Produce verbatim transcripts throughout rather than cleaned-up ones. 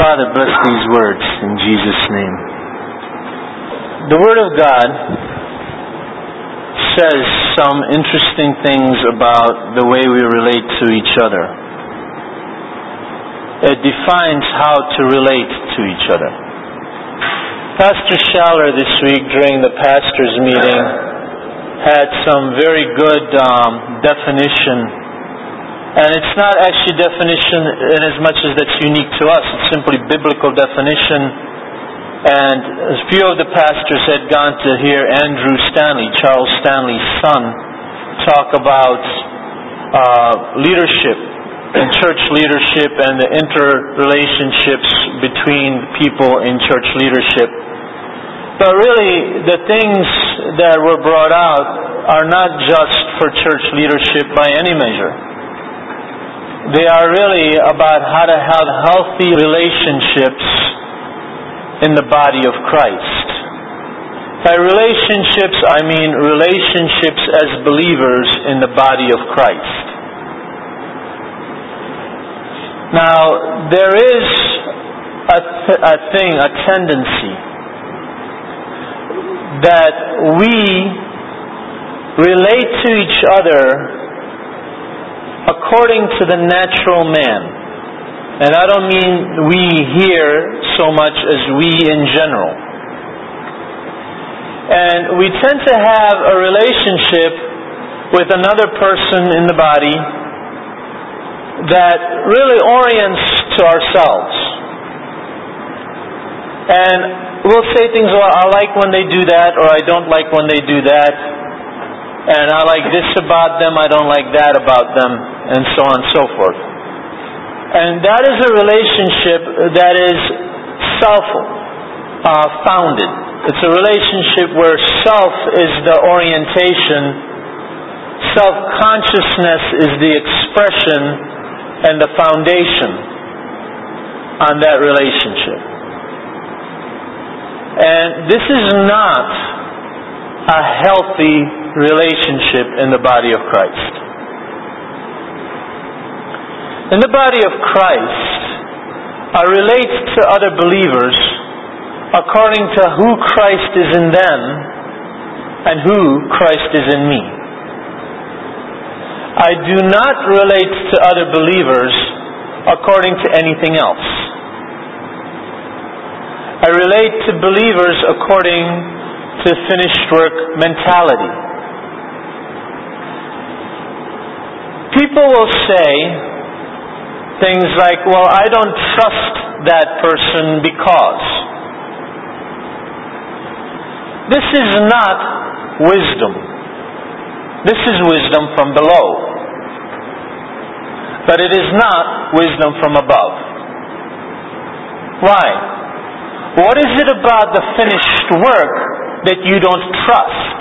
Father, bless these words in Jesus' name. The Word of God says some interesting things about the way we relate to each other. It defines how to relate to each other. Pastor Schaller this week during the pastors' meeting had some very good um, definition. And it's not actually definition in as much as that's unique to us. It's simply biblical definition. And a few of the pastors had gone to hear Andrew Stanley, Charles Stanley's son, talk about uh, leadership and church leadership and the interrelationships between people in church leadership. But really, the things that were brought out are not just for church leadership by any measure. They are really about how to have healthy relationships in the body of Christ. By relationships, I mean relationships as believers in the body of Christ. Now, there is a, th- a thing, a tendency, that we relate to each other according to the natural man. And I don't mean we here so much as we in general. And we tend to have a relationship with another person in the body that really orients to ourselves. And we'll say things like, I like when they do that, or I don't like when they do that. And I like this about them, I don't like that about them, and so on and so forth. And that is a relationship that is self-founded. Uh, it's a relationship where self is the orientation, self-consciousness is the expression, and the foundation on that relationship. And this is not a healthy relationship in the body of Christ. In the body of Christ, I relate to other believers according to who Christ is in them and who Christ is in me. I do not relate to other believers according to anything else. I relate to believers according to finished work mentality. People will say things like, well, I don't trust that person because. This is not wisdom. This is wisdom from below. But it is not wisdom from above. Why? What is it about the finished work that you don't trust?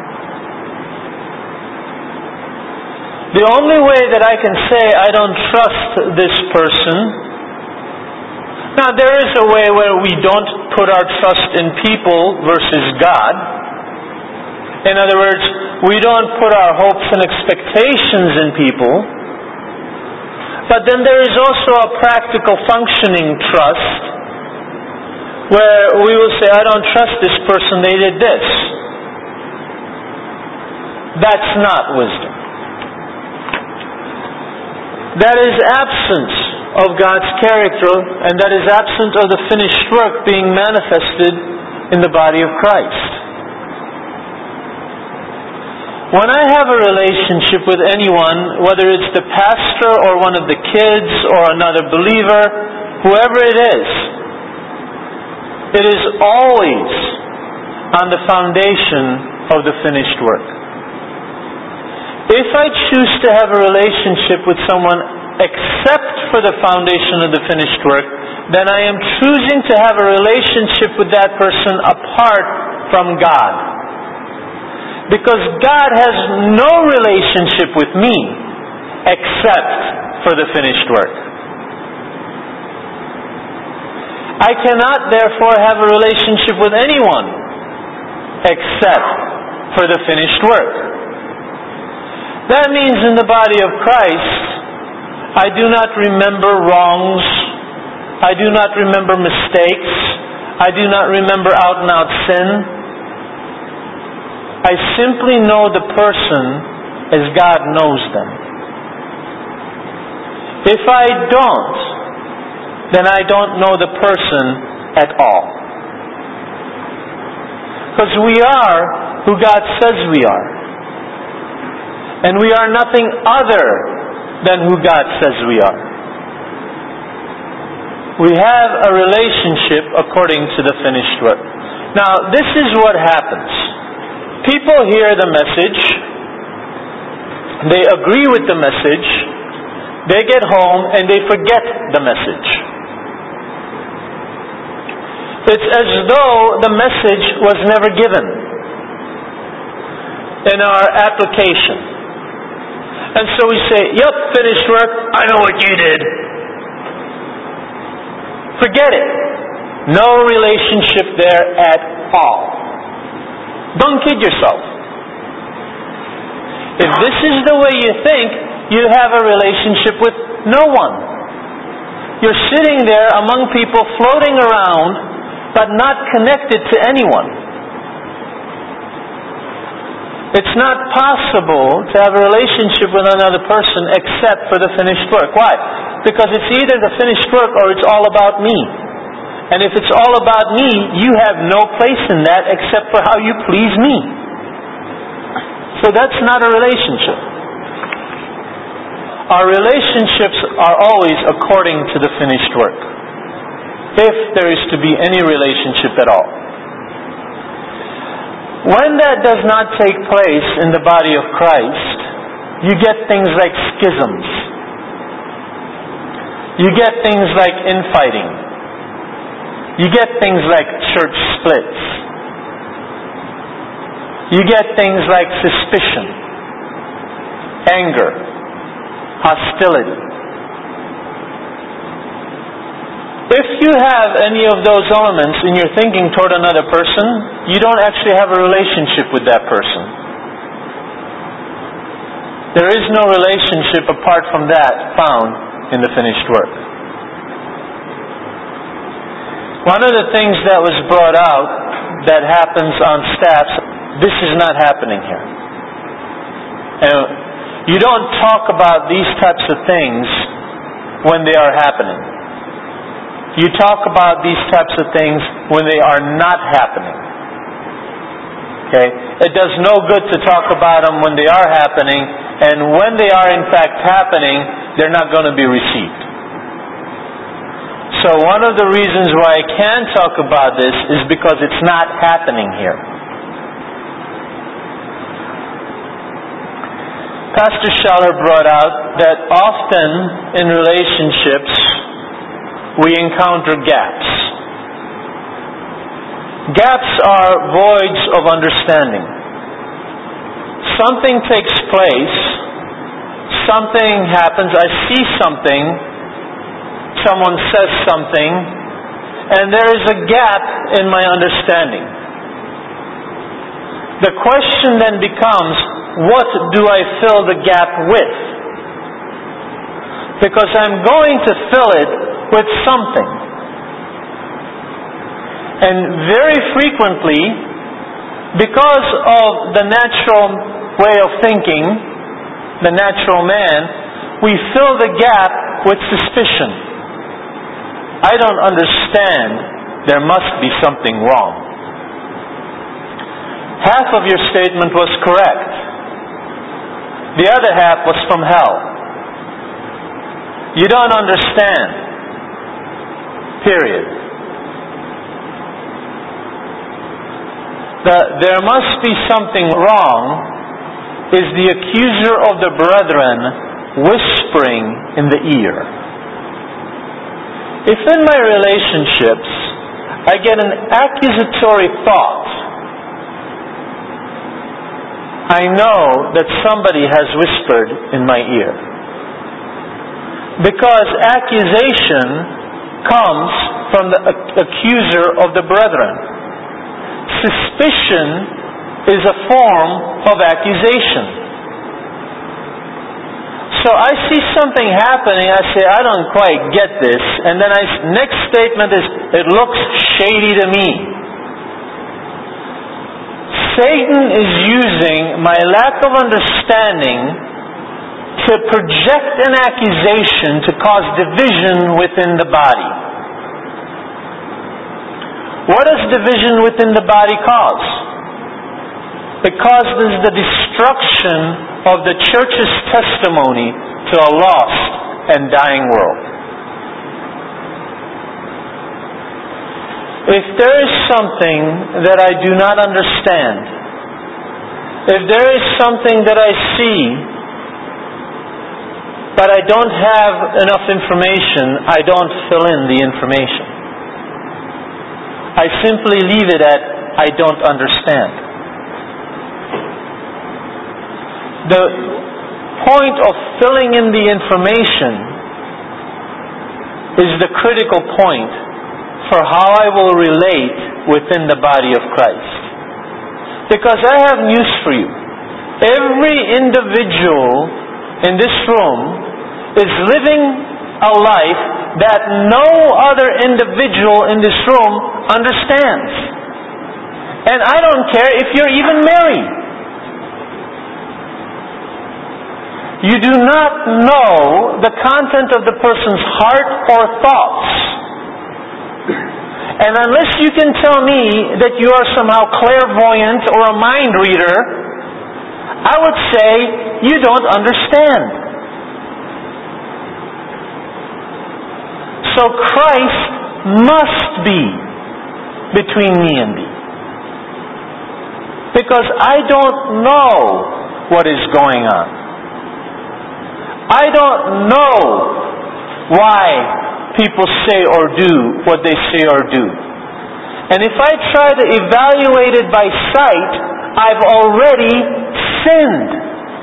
The only way that I can say I don't trust this person, now there is a way where we don't put our trust in people versus God. In other words, we don't put our hopes and expectations in people. But then there is also a practical functioning trust where we will say, I don't trust this person, they did this. That's not wisdom. That is absence of God's character, and that is absent of the finished work being manifested in the body of Christ. When I have a relationship with anyone, whether it's the pastor or one of the kids or another believer, whoever it is, it is always on the foundation of the finished work. If I choose to have a relationship with someone except for the foundation of the finished work, then I am choosing to have a relationship with that person apart from God. Because God has no relationship with me except for the finished work. I cannot therefore have a relationship with anyone except for the finished work. That means in the body of Christ, I do not remember wrongs I do not remember mistakes. I do not remember out and out sin. I simply know the person as God knows them. If I don't, then I don't know the person at all. Because we are who God says we are. And we are nothing other than who God says we are. We have a relationship according to the finished work. Now, this is what happens. People hear the message. They agree with the message. They get home and they forget the message. It's as though the message was never given in our application. And so we say, "Yep, finished work. I know what you did." Forget it. No relationship there at all. Don't kid yourself. If this is the way you think, you have a relationship with no one. You're sitting there among people floating around, but not connected to anyone. It's not possible to have a relationship with another person except for the finished work. Why? Because it's either the finished work or it's all about me. And if it's all about me, you have no place in that except for how you please me. So that's not a relationship. Our relationships are always according to the finished work, if there is to be any relationship at all. When that does not take place in the body of Christ, you get things like schisms. You get things like infighting. You get things like church splits. You get things like suspicion, anger, hostility. If you have any of those elements in your thinking toward another person, you don't actually have a relationship with that person. There is no relationship apart from that found in the finished work. One of the things that was brought out that happens on staffs, this is not happening here. And you don't talk about these types of things when they are happening. You talk about these types of things when they are not happening. Okay? It does no good to talk about them when they are happening, and when they are in fact happening, they're not going to be received. So one of the reasons why I can talk about this is because it's not happening here. Pastor Scheller brought out that often in relationships we encounter gaps. Gaps are voids of understanding. Something takes place, something happens, I see something, someone says something, and there is a gap in my understanding. The question then becomes, what do I fill the gap with? Because I'm going to fill it with something. And very frequently, because of the natural way of thinking, the natural man, we fill the gap with suspicion. I don't understand. There must be something wrong. Half of your statement was correct. The other half was from hell. You don't understand. Period. The there must be something wrong is the accuser of the brethren whispering in the ear. If in my relationships I get an accusatory thought, I know that somebody has whispered in my ear. Because accusation comes from the accuser of the brethren. Suspicion is a form of accusation. So I see something happening, I say, I don't quite get this. And then I, next statement is, it looks shady to me. Satan is using my lack of understanding to project an accusation to cause division within the body. What does division within the body cause? It causes the destruction of the church's testimony to a lost and dying world. If there is something that I do not understand, if there is something that I see, but I don't have enough information, I don't fill in the information. I simply leave it at, I don't understand. The point of filling in the information is the critical point for how I will relate within the body of Christ. Because I have news for you. Every individual in this room is living a life that no other individual in this room understands. And I don't care if you're even married. You do not know the content of the person's heart or thoughts. And unless you can tell me that you are somehow clairvoyant or a mind reader, I would say you don't understand. So Christ must be between me and thee. Because I don't know what is going on. I don't know why people say or do what they say or do. And if I try to evaluate it by sight, I've already sinned.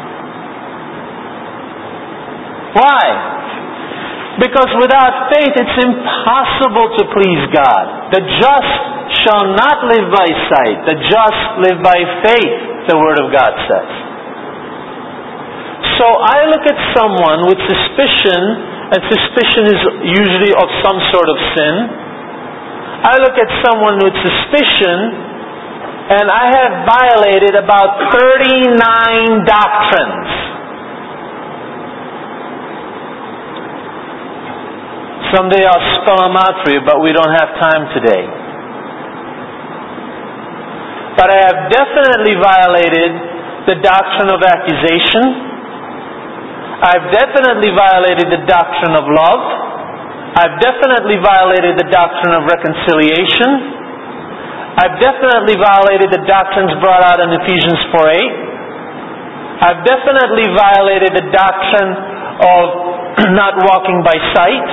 Why? Because without faith it's impossible to please God. The just shall not live by sight. The just live by faith, the Word of God says. So I look at someone with suspicion, and suspicion is usually of some sort of sin. I look at someone with suspicion, and I have violated about thirty-nine doctrines. Someday I'll spell them out for you, but we don't have time today. But I have definitely violated the doctrine of accusation. I've definitely violated the doctrine of love. I've definitely violated the doctrine of reconciliation. I've definitely violated the doctrines brought out in Ephesians four eight. I've definitely violated the doctrine of not walking by sight.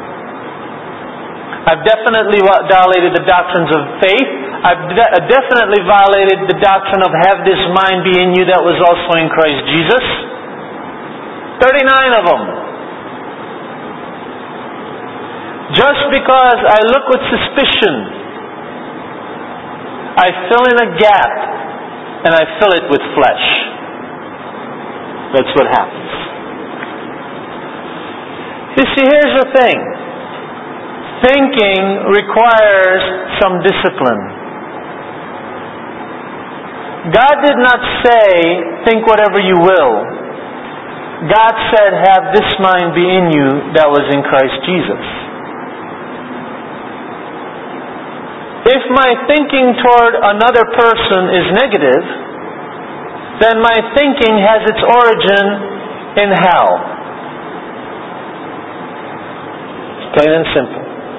I've definitely violated the doctrines of faith. I've de- definitely violated the doctrine of have this mind be in you that was also in Christ Jesus. thirty-nine of them. Just because I look with suspicion, I fill in a gap and I fill it with flesh. That's what happens. You see, here's the thing. Thinking requires some discipline. God did not say, think whatever you will. God said, have this mind be in you that was in Christ Jesus. If my thinking toward another person is negative, then my thinking has its origin in hell. Plain and simple.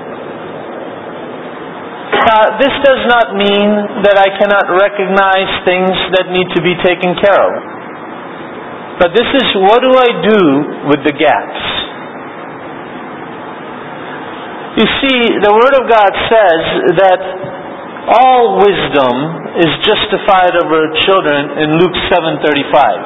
Uh, this does not mean that I cannot recognize things that need to be taken care of. But this is, what do I do with the gaps? You see, the Word of God says that all wisdom is justified of her children in Luke seven thirty-five.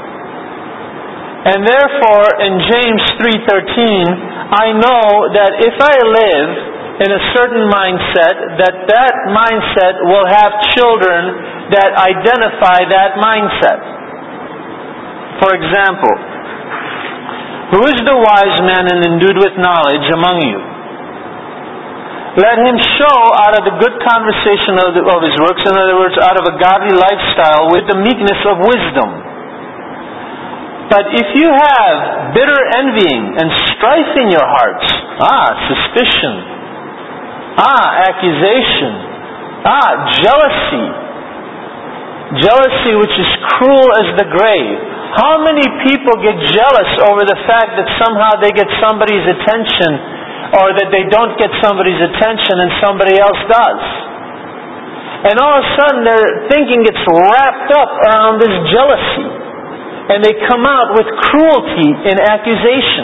And therefore, in James three thirteen, I know that if I live in a certain mindset, that that mindset will have children that identify that mindset. For example, Who is the wise man and endued with knowledge among you? Let him show out of the good conversation of, the, of his works, in other words, out of a godly lifestyle, with the meekness of wisdom. But if you have bitter envying and strife in your hearts, ah, suspicion, ah, accusation, ah, jealousy, jealousy which is cruel as the grave. How many people get jealous over the fact that somehow they get somebody's attention, or that they don't get somebody's attention and somebody else does? And all of a sudden their thinking gets wrapped up around this jealousy, and they come out with cruelty and accusation.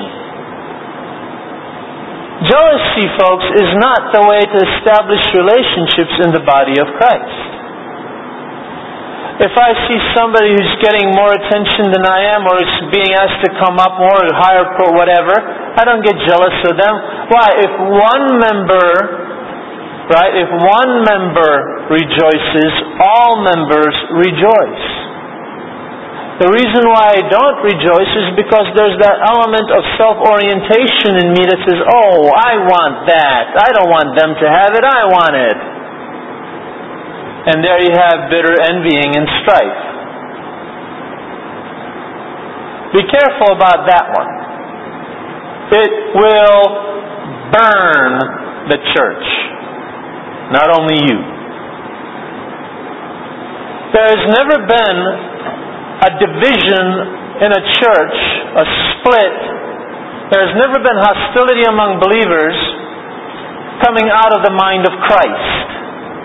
Jealousy, folks, is not the way to establish relationships in the body of Christ. If I see somebody who's getting more attention than I am, or is being asked to come up more, or higher pro, whatever, I don't get jealous of them. Why? If one member, right, if one member rejoices, all members rejoice. The reason why I don't rejoice is because there's that element of self-orientation in me that says, oh, I want that. I don't want them to have it, I want it. And there you have bitter envying and strife. Be careful about that one. It will burn the church, not only you. There has never been a division in a church, a split. There has never been hostility among believers coming out of the mind of Christ.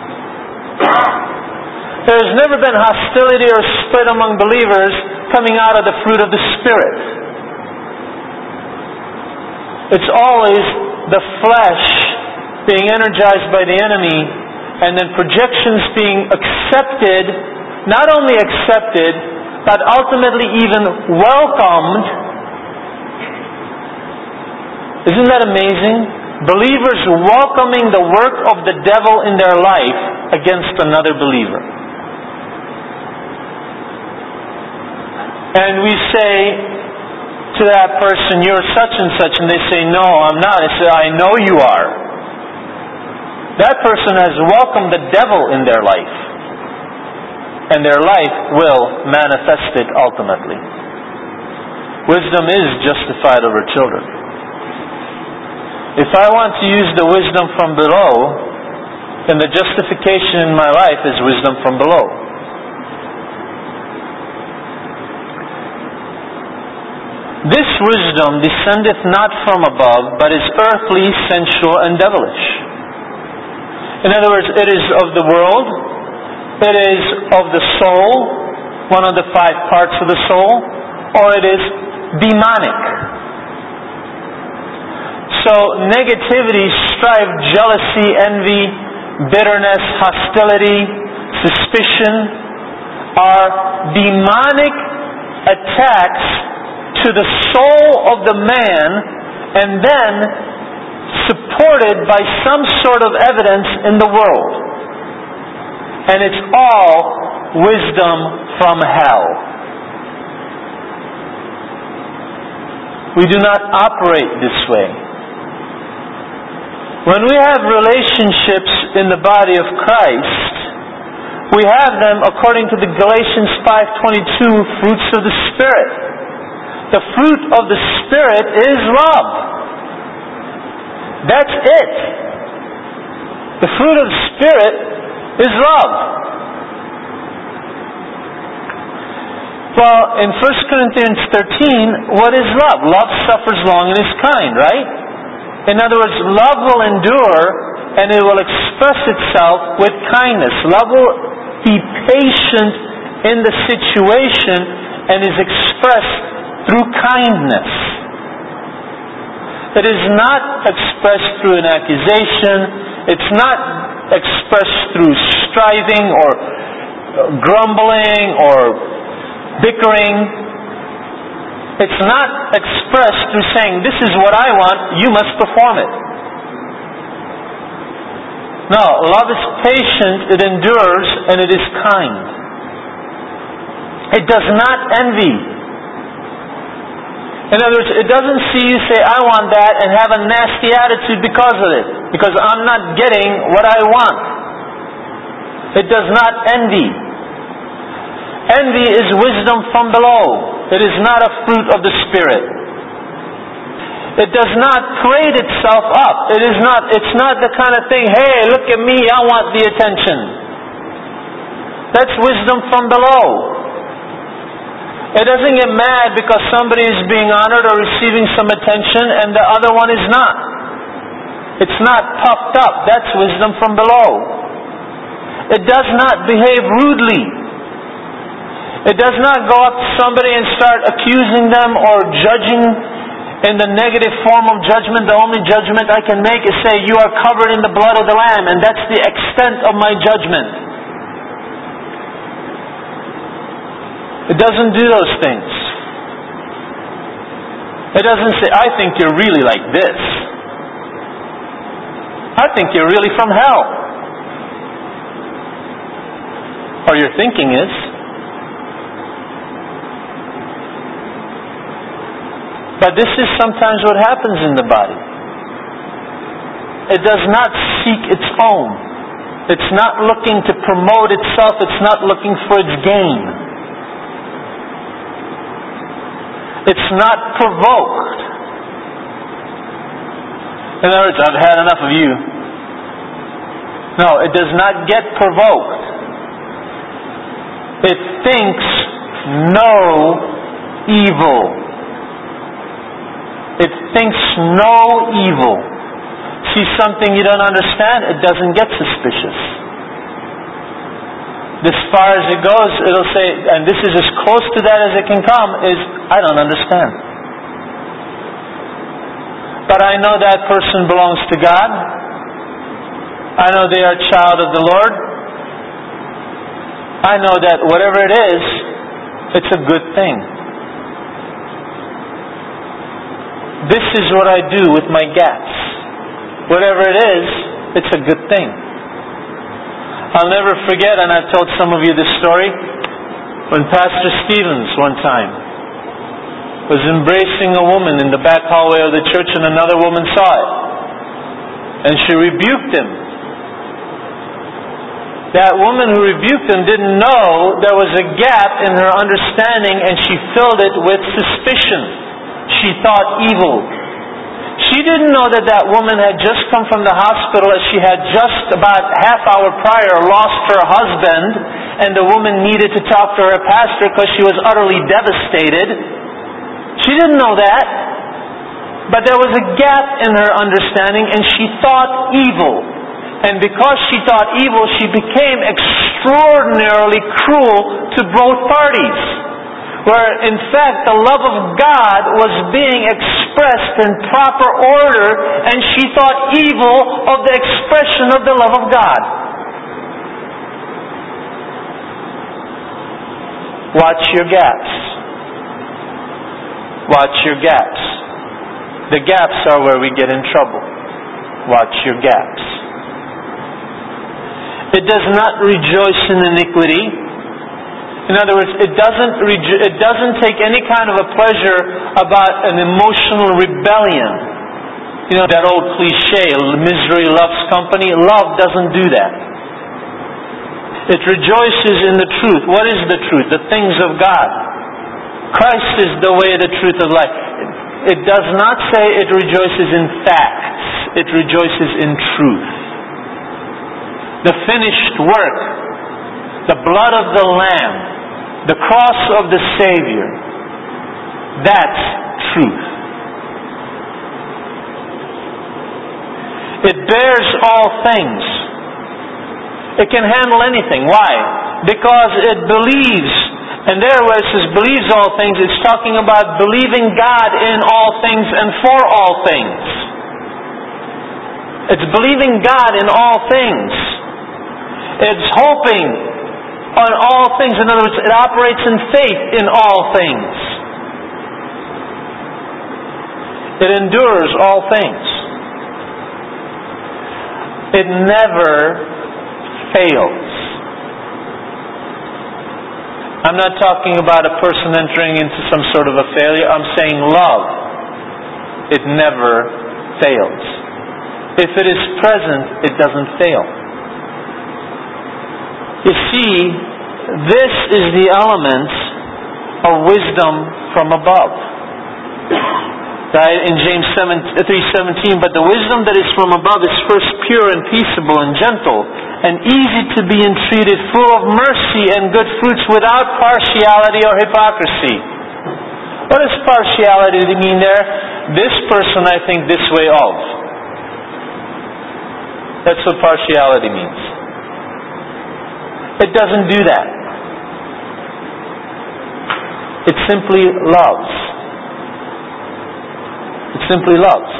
There has never been hostility or split among believers coming out of the fruit of the Spirit. It's always the flesh being energized by the enemy, and then projections being accepted, not only accepted, but ultimately even welcomed. Isn't that amazing? Believers welcoming the work of the devil in their life against another believer. And we say to that person, you're such and such, and they say, no, I'm not. I say, I know you are. That person has welcomed the devil in their life, and their life will manifest it ultimately. Wisdom is justified over children. If I want to use the wisdom from below, then the justification in my life is wisdom from below. This wisdom descendeth not from above, but is earthly, sensual, and devilish. In other words, it is of the world, it is of the soul, one of the five parts of the soul, or it is demonic. So negativity, strife, jealousy, envy, bitterness, hostility, suspicion are demonic attacks to the soul of the man, and then supported by some sort of evidence in the world. And it's all wisdom from hell. We do not operate this way. When we have relationships in the body of Christ, we have them according to the Galatians five twenty-two fruits of the Spirit. The fruit of the Spirit is love. That's it. The fruit of the Spirit is love. Well, in First Corinthians thirteen, what is love? Love suffers long and is kind, right? In other words, love will endure, and it will express itself with kindness. Love will be patient in the situation and is expressed through kindness. It is not expressed through an accusation. It's not expressed through striving or grumbling or bickering. It's not expressed through saying, this is what I want, you must perform it. No, love is patient, it endures, and it is kind. It does not envy. In other words, it doesn't see you say, I want that, and have a nasty attitude because of it. Because I'm not getting what I want. It does not envy. Envy is wisdom from below. It is not a fruit of the Spirit. It does not parade itself up. It is not, it's not the kind of thing, hey, look at me, I want the attention. That's wisdom from below. It doesn't get mad because somebody is being honored or receiving some attention and the other one is not. It's not puffed up. That's wisdom from below. It does not behave rudely. It does not go up to somebody and start accusing them or judging in the negative form of judgment. The only judgment I can make is say, you are covered in the blood of the Lamb, and that's the extent of my judgment. It doesn't do those things. It doesn't say, I think you're really like this. I think you're really from hell. Or your thinking is. But this is sometimes what happens in the body. It does not seek its own. It's not looking to promote itself. It's not looking for its gain. It's not provoked. In other words, I've had enough of you. No, it does not get provoked. It thinks no evil. It thinks no evil. See something you don't understand, it doesn't get suspicious. As far as it goes, it'll say, and this is as close to that as it can come, is, I don't understand. But I know that person belongs to God. I know they are a child of the Lord. I know that whatever it is, it's a good thing. This is what I do with my gaps. Whatever it is, it's a good thing. I'll never forget, and I've told some of you this story, when Pastor Stevens one time was embracing a woman in the back hallway of the church and another woman saw it. And she rebuked him. That woman who rebuked him didn't know there was a gap in her understanding and she filled it with suspicion. She thought evil. She didn't know that that woman had just come from the hospital, as she had just about half hour prior lost her husband, and the woman needed to talk to her pastor because she was utterly devastated. She didn't know that. But there was a gap in her understanding, and she thought evil. And because she thought evil, she became extraordinarily cruel to both parties. Where in fact the love of God was being expressed in proper order, and she thought evil of the expression of the love of God. Watch your gaps. Watch your gaps. The gaps are where we get in trouble. Watch your gaps. It does not rejoice in iniquity. In other words, it doesn't rejo- it doesn't take any kind of a pleasure about an emotional rebellion. You know, that old cliche, misery loves company. Love doesn't do that. It rejoices in the truth. What is the truth? The things of God. Christ is the way, the truth, of life. It does not say it rejoices in facts. It rejoices in truth. The finished work, the blood of the Lamb, the cross of the Savior, that's truth. It bears all things. It can handle anything. Why? Because it believes. And there where it says believes all things, it's talking about believing God in all things and for all things. It's believing God in all things. It's hoping on all things. In other words, it operates in faith in all things. It endures all things. It never fails. I'm not talking about a person entering into some sort of a failure. I'm saying love. It never fails. If it is present, it doesn't fail. You see, this is the element of wisdom from above. Right? In James three seventeen, but the wisdom that is from above is first pure and peaceable and gentle, and easy to be entreated, full of mercy and good fruits, without partiality or hypocrisy. What does partiality mean there? This person I think this way of. That's what partiality means. It doesn't do that. It simply loves. It simply loves.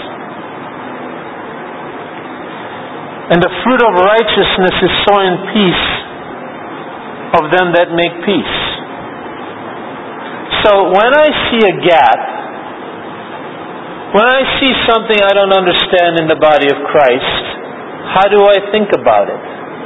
And the fruit of righteousness is sown in peace of them that make peace. So when I see a gap, when I see something I don't understand in the body of Christ, how do I think about it?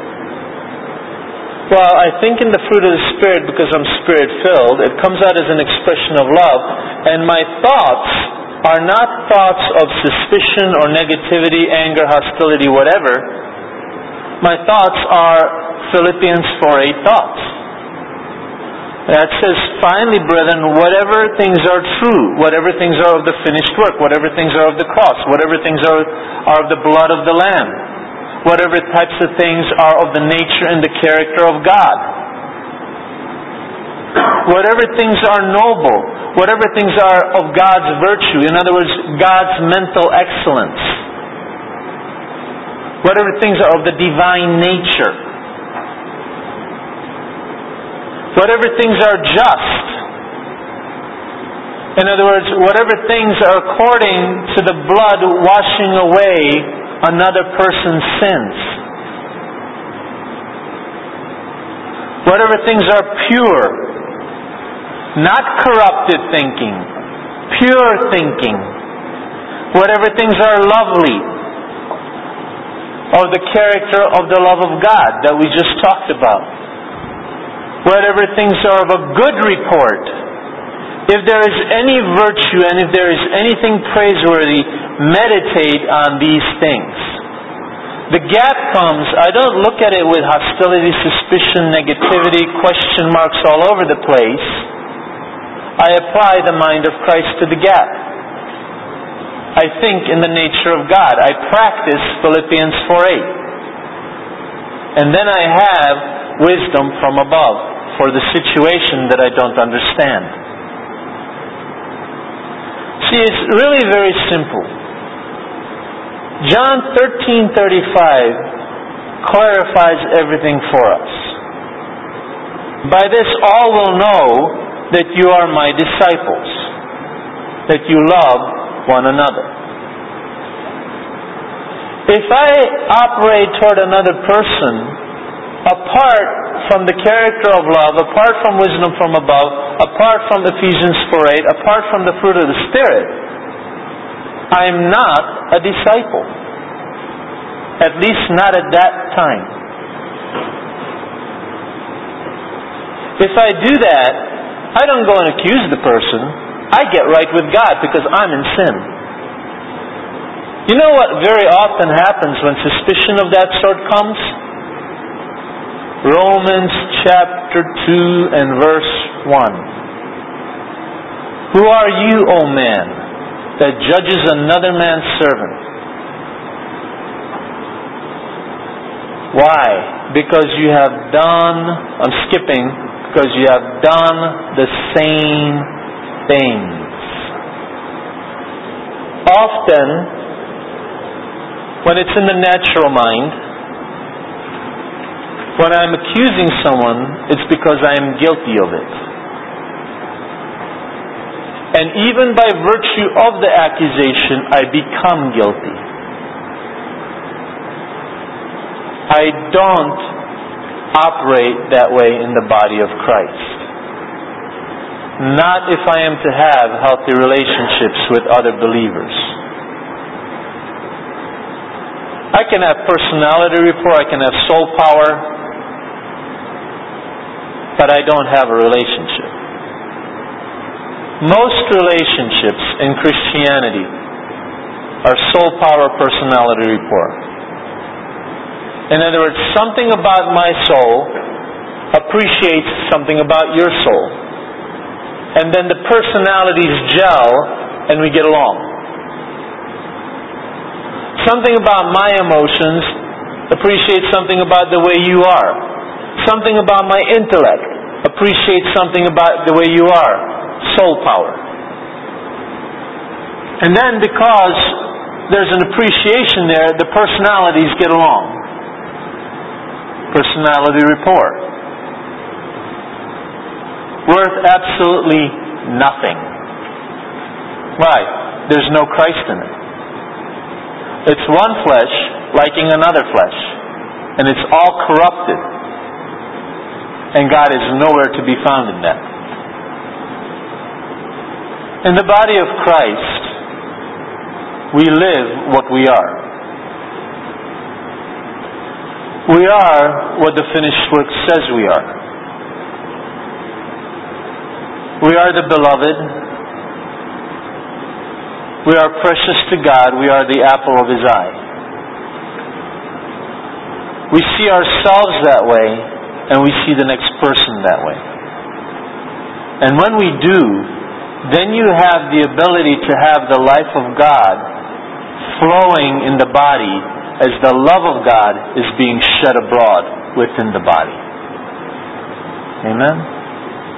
Well, I think in the fruit of the Spirit because I'm Spirit-filled. It comes out as an expression of love. And my thoughts are not thoughts of suspicion or negativity, anger, hostility, whatever. My thoughts are Philippians four eight thoughts. That says, finally, brethren, whatever things are true, whatever things are of the finished work, whatever things are of the cross, whatever things are, are of the blood of the Lamb, whatever types of things are of the nature and the character of God, whatever things are noble, whatever things are of God's virtue, in other words, God's mental excellence, whatever things are of the divine nature, whatever things are just, in other words, whatever things are according to the blood washing away another person's sins, whatever things are pure, not corrupted thinking, pure thinking, whatever things are lovely, or the character of the love of God that we just talked about, whatever things are of a good report, if there is any virtue and if there is anything praiseworthy, meditate on these things. The gap comes, I don't look at it with hostility, suspicion, negativity, question marks all over the place. I apply the mind of Christ to the gap. I think in the nature of God. I practice Philippians four eight. And then I have wisdom from above for the situation that I don't understand. See, it's really very simple. John thirteen thirty-five clarifies everything for us. By this all will know that you are my disciples, that you love one another. If I operate toward another person apart from the character of love, apart from wisdom from above, apart from Ephesians four eight, apart from the fruit of the Spirit, I am not a disciple. At least not at that time. If I do that, I don't go and accuse the person. I get right with God because I'm in sin. You know what very often happens when suspicion of that sort comes? Romans chapter two and verse one. Who are you, O man, that judges another man's servant? Why? Because you have done, I'm skipping, because you have done the same things. Often, when it's in the natural mind, when I'm accusing someone, it's because I am guilty of it. And even by virtue of the accusation, I become guilty. I don't operate that way in the body of Christ. Not if I am to have healthy relationships with other believers. I can have personality rapport, I can have soul power, but I don't have a relationship. Most relationships in Christianity are soul power personality rapport. In other words, something about my soul appreciates something about your soul. And then the personalities gel and we get along. Something about my emotions appreciates something about the way you are. Something about my intellect appreciates something about the way you are. Soul power. And then because there's an appreciation there, the personalities get along. Personality rapport. Worth absolutely nothing. Why? There's no Christ in it. It's one flesh liking another flesh. And it's all corrupted. And God is nowhere to be found in that. In the body of Christ, we live what we are. We are what the finished work says we are. We are the beloved. We are precious to God. We are the apple of His eye. We see ourselves that way, and we see the next person that way. And when we do, then you have the ability to have the life of God flowing in the body as the love of God is being shed abroad within the body. Amen?